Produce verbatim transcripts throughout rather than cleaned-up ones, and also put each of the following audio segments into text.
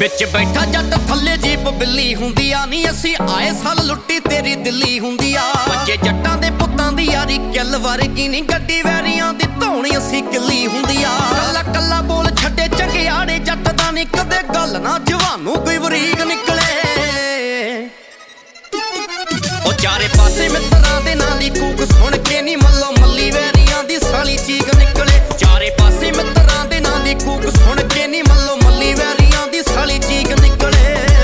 ਵਿੱਚ ਬੈਠਾ ਜੱਟ ਥੱਲੇ ਜੀਪ ਬਿੱਲੀ ਹੁੰਦੀ ਆ ਨੀ ਅਸੀਂ ਆਏ ਸਾਲ ਲੁੱਟੀ ਤੇਰੀ ਦਿੱਲੀ ਹੁੰਦੀ ਆ। ਬੱਚੇ ਜੱਟਾਂ ਦੇ ਪੁੱਤਾਂ ਦੀ ਯਾਰੀ ਕਿੱਲ ਵਰਗੀ ਨੀ ਗੱਡੀ ਵੈਰੀਆਂ ਦੀ ਧੌਣੀ ਅਸੀਂ ਕਿੱਲੀ ਹੁੰਦੀ ਆ। ਕੱਲਾ ਕੱਲਾ ਬੋਲ ਛੱਡੇ ਚੰਗਿਆੜੇ ਜੱਟ ਦਾ ਨੀ ਕਦੇ ਗੱਲ ਨਾ ਜਵਾਨੂੰ ਕੋਈ ਬਰੀਕ ਨਿਕਲੇ। ਉਹ ਚਾਰੇ ਪਾਸੇ ਮਿੱਤਰਾਂ ਦੇ ਨਾਂ ਦੀ ਕੂਕ ਸੁਣ ਕੇ ਨੀ ਮੱਲੋ ਮੱਲੀ ਵੈਰੀਆਂ ਦੀ ਸਾਲੀ ਚੀਕ ਨਿਕਲੇ। ਚਾਰੇ ਪਾਸੇ ਮਿੱਤਰਾਂ ਦੇ ਨਾਂ ਦੀ ਕੂਕ ਸੁਣ ਕੇ ਨੀ ਮੱਲੋ ਮੱਲੀ ਵੈਰੀਆਂ ਦੀ ਸਾਲੀ ਚੀਕ ਨਿਕਲੇ।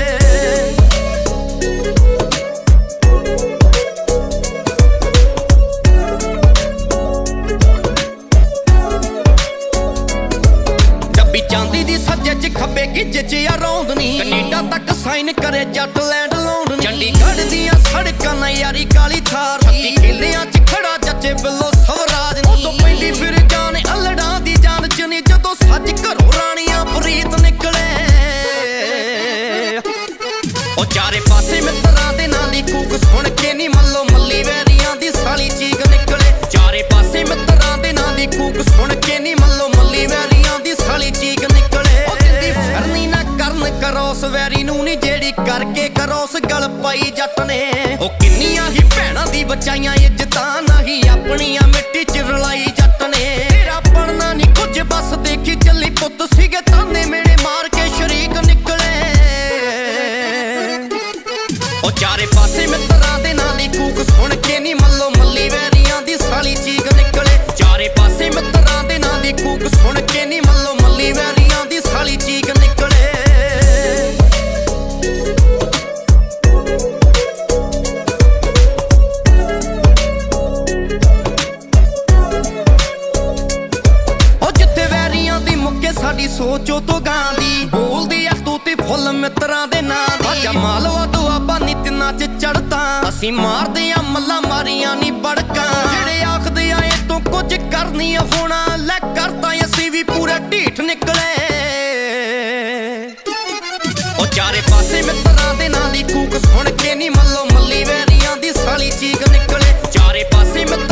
ਡੱਬੀ ਚਾਂਦੀ ਦੀ ਸੱਜੇ ਚ ਖੱਬੇ ਗਿੱਜੇ ਚ ਆ ਰੌਂਦਨੀ ਕੈਨੇਡਾ ਤੱਕ ਸਾਈਨ ਕਰੇ ਜੱਟ ਲੈਂਡ ਲਾਉਂਡ। ਚੰਡੀਗੜ੍ਹ ਦੀਆਂ ਸੜਕਾਂ ਨਾ ਯਾਰੀ ਕਾਲੀ ਥਾਰ ਹੱਥੀ ਕਿੱਲਿਆਂ ਚ ਖੜਾ ਜੱਜੇ ਬਿੱਲੋ ਸਵਰਾਜ ਨੀ। ਉਦੋਂ ਪੈਂਦੀ ਫਿਰ ਜਾਨ ਅਲੜਾਂ ਦੀ ਜਾਨ ਚ ਨੀ ਜਦੋਂ ਸੱਜ ਘਰੋਂ ਰਾਣੀਆਂ ਪ੍ਰੀਤ ਨਿਕਲੇ। ਉਹ ਚਾਰੇ ਪਾਸੇ ਮਿੱਤਰਾਂ ਦੇ ਨਾਂ ਦੀ ਕੂਕ ਸੁਣ ਕੇ ਨੀ ਮੱਲੋ ਮੱਲੀ ਵੈਰੀਆਂ ਦੀ ਸਾਲੀ ਚੀਕ ਨਿਕਲੇ। ਚਾਰੇ ਪਾਸੇ ਮਿੱਤਰਾਂ ਦੇ ਨਾਂ ਦੀ ਕੂਕ ਸੁਣ ਕੇ ਨੀ ਮੱਲੋ ਮੱਲੀ ਵੈਰੀਆਂ ਦੀ ਸਾਲੀ ਚੀਕ ਨਿਕਲੇ। ਉਹ ਜਿੰਦੀ ਫਿਰਨੀ ਨਾ ਕਰਨ ਕਰੋਸ ਵੈਰੀ ਨੂੰ ਨੀ ਜਿਹੜੀ ਕਰਕੇ ਕਰੋਸ ਗਲ ਪਾਈ ਜੱਟ ਨੇ। ਉਹ ਕਿੰਨੀਆਂ ਹੀ ਭੈਣਾਂ ਦੀ ਬਚਾਈਆਂ ਇੱਜ਼ਤਾਂ ਨਹੀਂ ਆਪਣੀਆਂ ਮਿੱਟੀ ਚ ਰਲਾਈ ਜੱਟ ਨੇ। ਤੇਰਾ ਬਣਨਾ ਨੀ ਕੁਝ ਬਸ ਦੇਖੀ ਚੱਲੀ ਪੁੱਤ ਸੀਗੇ ਤਾਨੇ ਮੇੜੇ ਮਾਰ ਕੇ ਸ਼ਰੀਕ ਨਿਕਲੇ। ਉਹ ਚਾਰੇ ਪਾਸੇ ਮਿੱਤਰਾਂ ਦੇ ਨਾਂ ਦੀ ਕੂਕ ਸੁਣ ਕੇ ਨੀ ਮੱਲੋ ਮੱਲੀ ਵੈਰੀਆਂ ਦੀ ਸਾਲੀ ਚੀਕ ਨਿਕਲੇ। ਚਾਰੇ ਪਾਸੇ ਮਿੱਤਰਾਂ ਦੇ ਨਾਂ ਦੀ ਕੂਕ ਸੁਣ ਕੇ ਨੀ ਮੱਲੋ ਮੱਲੀ ਵੈਰੀਆਂ ਦੀ ਸਾਲੀ ਚੀਕ ਨਿਕਲੇ। ਸਾਡੀ ਸੋਚੋ ਤੋਂ ਗਾਂ ਦੀ ਬੋਲਦੀ ਆ ਤੂੰ ਤੇ ਫੁੱਲ ਮਿੱਤਰਾਂ ਦੇ ਨਾਂ ਦੀ। ਆਜਾ ਮਾਲਵਾ ਦੁਆਬਾ ਨੀ ਤਿੰਨਾਂ ਚ ਚੜ੍ਹਤਾ ਅਸੀਂ ਮਾਰਦੇ ਆ ਮੱਲਾਂ ਮਾਰੀਆਂ ਨੀ ਬੜਕਾਂ। ਜਿਹੜੇ ਆਖਦੇ ਆ ਇਹ ਤੋਂ ਕੁਝ ਕਰਨੀ ਹੋਣਾ ਲੈ ਕਰਤਾ ਅਸੀਂ ਵੀ ਪੂਰੇ ਢੀਠ ਨਿਕਲੇ। ਉਹ ਚਾਰੇ ਪਾਸੇ ਮਿੱਤਰਾਂ ਦੇ ਨਾਂ ਦੀ ਕੂਕ ਸੁਣ ਕੇ ਨੀ ਮੱਲੋ ਮੱਲੀ ਵੈਰੀਆਂ ਦੀ ਸਾਲੀ ਚੀਕ ਨਿਕਲੇ। ਚਾਰੇ ਪਾਸੇ